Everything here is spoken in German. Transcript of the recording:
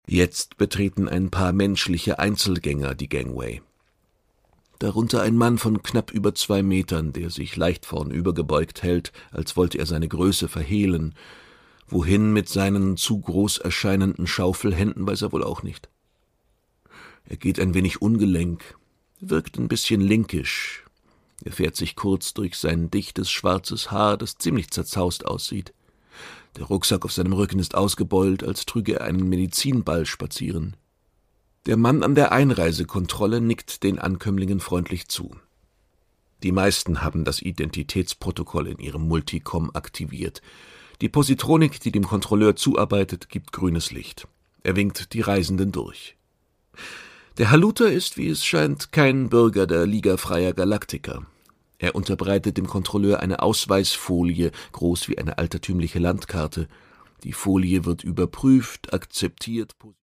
Jetzt betreten ein paar menschliche Einzelgänger die Gangway. Darunter ein Mann von knapp über 2 Metern, der sich leicht vornübergebeugt hält, als wollte er seine Größe verhehlen. Wohin mit seinen zu groß erscheinenden Schaufelhänden, weiß er wohl auch nicht. Er geht ein wenig ungelenk, wirkt ein bisschen linkisch. Er fährt sich kurz durch sein dichtes, schwarzes Haar, das ziemlich zerzaust aussieht. Der Rucksack auf seinem Rücken ist ausgebeult, als trüge er einen Medizinball spazieren. Der Mann an der Einreisekontrolle nickt den Ankömmlingen freundlich zu. Die meisten haben das Identitätsprotokoll in ihrem Multicom aktiviert. Die Positronik, die dem Kontrolleur zuarbeitet, gibt grünes Licht. Er winkt die Reisenden durch. Der Haluter ist, wie es scheint, kein Bürger der Liga Freier Galaktiker. Er unterbreitet dem Kontrolleur eine Ausweisfolie, groß wie eine altertümliche Landkarte. Die Folie wird überprüft, akzeptiert.